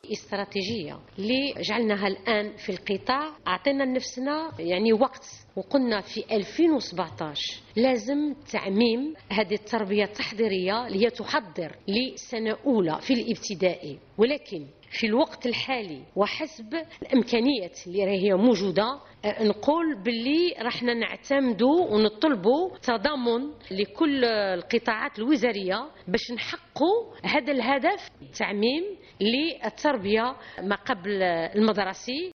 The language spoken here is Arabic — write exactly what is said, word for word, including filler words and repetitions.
استراتيجية اللي جعلناها الآن في القطاع، أعطينا لنفسنا يعني وقت، وقلنا في ألفين وسبعطاش لازم تعميم هذه التربية التحضيرية اللي هي تحضر لسنة أولى في الابتدائي. ولكن في الوقت الحالي وحسب الإمكانيات اللي هي موجودة نقول باللي رحنا نعتمدوا ونطلبوا تضامن لكل القطاعات الوزارية باش نحققوا هذا الهدف، تعميم للتربية ما قبل المدرسي.